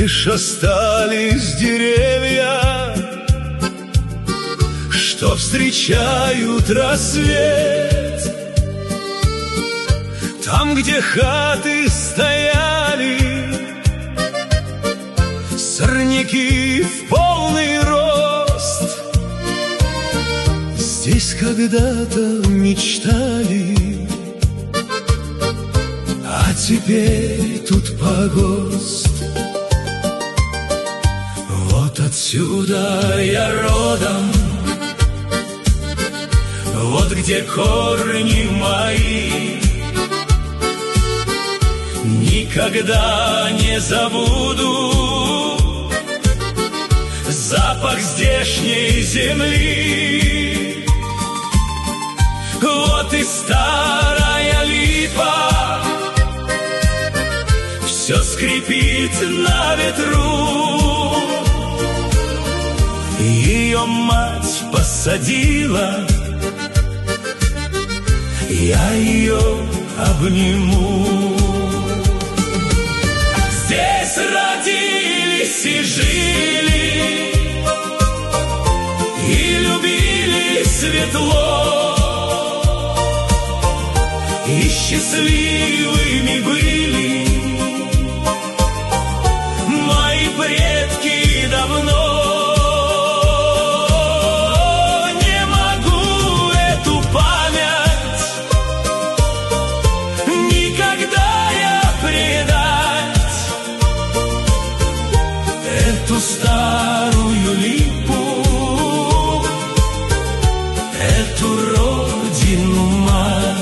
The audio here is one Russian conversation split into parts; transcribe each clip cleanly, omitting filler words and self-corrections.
Лишь остались деревья, что встречают рассвет. Там, где хаты стояли, сорняки в полный рост, здесь когда-то мечтали, а теперь тут погост. Вот отсюда я родом, вот где корни мои. Никогда не забуду запах здешней земли. Вот и старая липа все скрипит на ветру. Ее мать посадила, я ее обниму. Здесь родились и жили, и любили светло, и счастливыми были мои предки давно. Не могу эту память никогда я предать, эту старую липу, эту родину мать.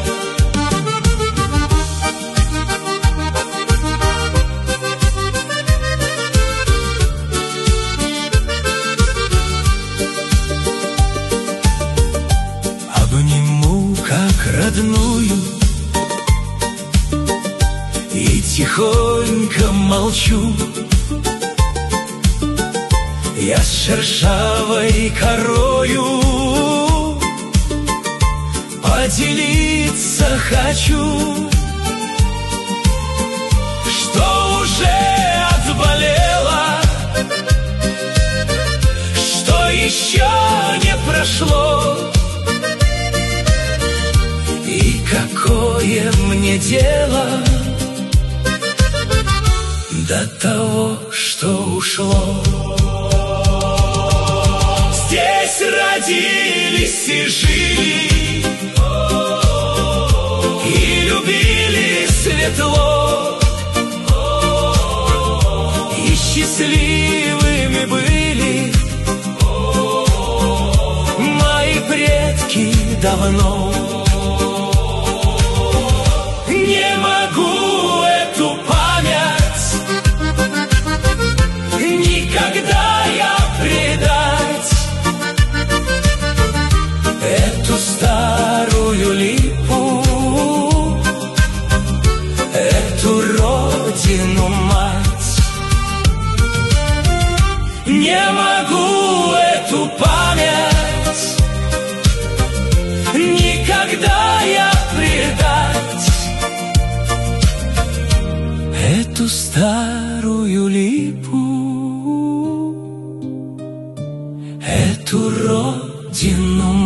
Обниму как родную и тихонько молчу. Я с шершавой корою поделиться хочу, что уже отболело, что еще не прошло. И какое мне дело до того, что ушло. Здесь родились и жили, и любили светло, и счастливыми были мои предки давно. Не могу эту память никогда я предать, эту старую липу, эту родину мать. Не могу эту память никогда я предать, эту старую липу, эту родину мать.